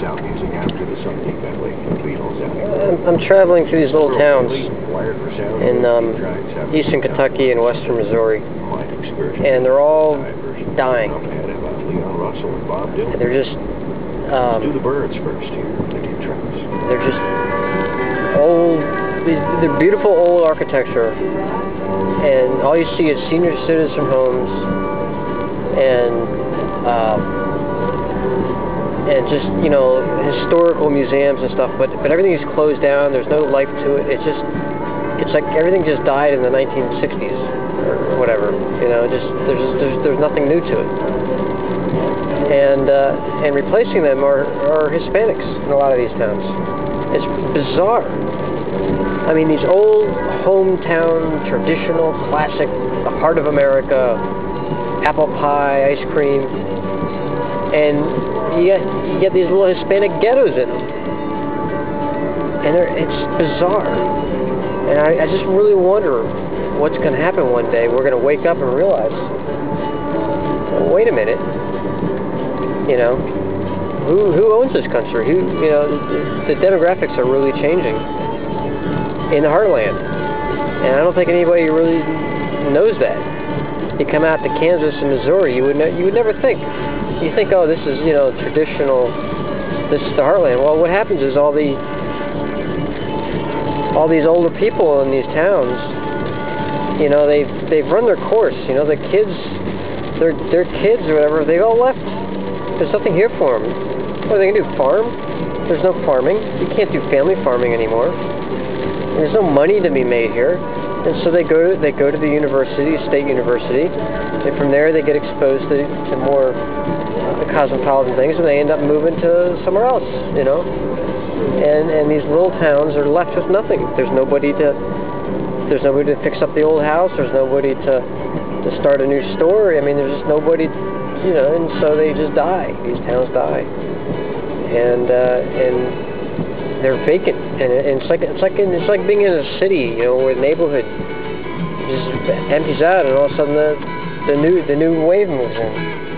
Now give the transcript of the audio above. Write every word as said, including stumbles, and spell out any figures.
sound music after the song Deep Valley and the Beatles out here. I'm, I'm traveling through these little towns Wired for sound in um, eastern Kentucky and western Missouri, and they're all dying. Leon Russell and Bob Dylan. And they're just um, do the Birds first here. Indian Tracks. They're just old. They're beautiful old architecture, and all you see is senior citizen homes and uh, and just, you know, historical museums and stuff. But but everything is closed down. There's no life to it. It's just it's like everything just died in the nineteen sixties or whatever. You know, just there's just, there's there's nothing new to it. And uh, and replacing them are are Hispanics in a lot of these towns. It's bizarre. I mean, these old hometown, traditional, classic, the heart of America, apple pie, ice cream, and you get, you get these little Hispanic ghettos in them. And it's bizarre. And I, I just really wonder what's going to happen one day. We're going to wake up and realize, oh, wait a minute, you know, who, who owns this country? Who, you know, the, the demographics are really changing in the heartland, and I don't think anybody really knows that. You come out to Kansas and Missouri, you would ne you would never think. You think, oh, this is, you know, traditional. This is the heartland. Well, what happens is all the all these older people in these towns, you know, they've they've run their course. You know, the kids, their their kids or whatever, they all left. There's nothing here for them. What are they gonna do? Farm? There's no farming. You can't do family farming anymore. There's no money to be made here, and so they go to, they go to the university, state university, and from there they get exposed to, to more uh, cosmopolitan things, and they end up moving to somewhere else, you know. And and these little towns are left with nothing. There's nobody to there's nobody to fix up the old house. There's nobody to to start a new store. I mean, there's just nobody, you know. And so they just die. These towns die, and uh, and. They're vacant, and it's like it's like in, it's like being in a city, you know, where the neighborhood just empties out, and all of a sudden the the new the new wave moves in.